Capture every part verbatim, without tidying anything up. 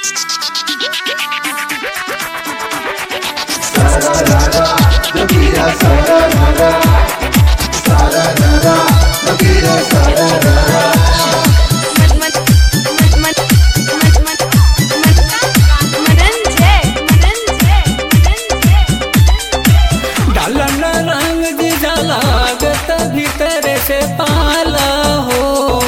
भीतर से पाला हो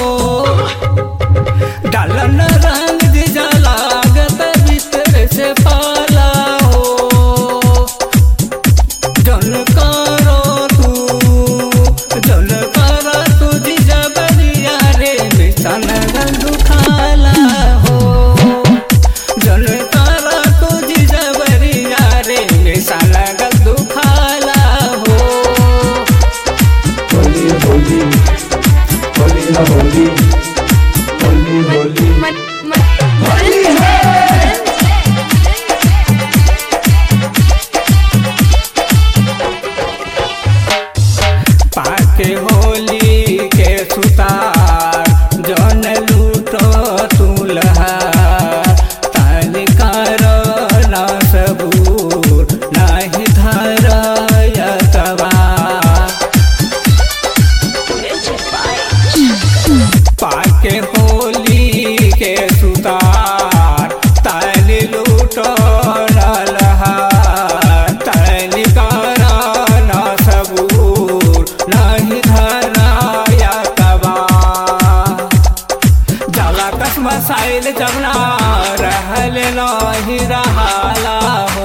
डालन रंग दिजा लागत भीतर से पाला हो जन करो तू जन करो तू दिजा बरिया रे बिसन दुखाला हो जन करो तू दिजा बरिया रे बिसन दुखाला हो होली होली होली होली होली होली है पाके होली के सुतार जन लूटो तुलहा ताली कर न सबूर नाही धर यतवा पाके होली के सुतार ताली लूटो लहा ताली कर न सबूर नहीं धराया तबा जाला कसम साइल जमना रहल नहीं रहाला हो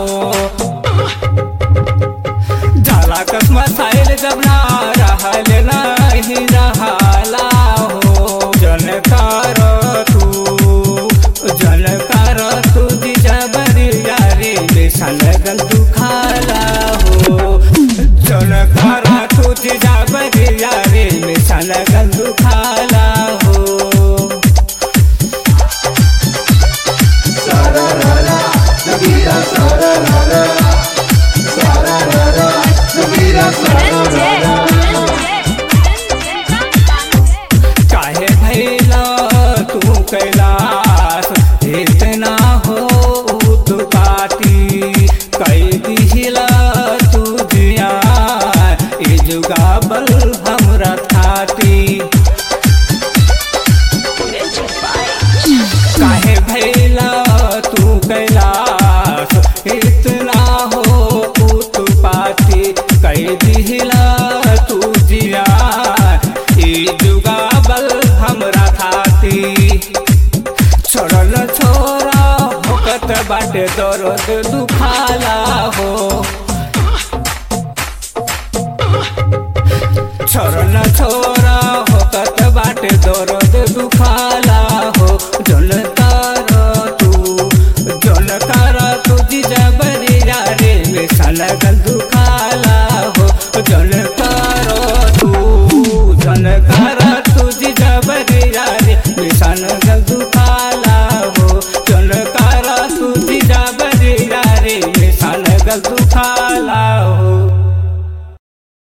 जाला कसम साइल जमना रहल नहीं रहाला हो जन कर तू जन कर तू दिजा बरिया रे बेसन गल दुखाला हो जन कर तू दिजा बरिया रे बेसन गल दुखाला हो सारा रारा नगीरा सारा रारा सारा रारा नगीरा सारा रारा काहे भैला तू कैलाश इतना हो उत्पाती कई दिहिला तू जिया ई जुगाबल हमरा थाती काहे भैला तू कैलाश इतना हो उत्पाती कई दिहिला तू जिया ई जुगाबल हमरा थाती छोड़ल छोरा होकत बाटे दर्द दुखाला हो छोड़ल छोरा होकत बाटे दर्द दुखाला हो जल तार तू जल तार तू जिजा बरिया रे साला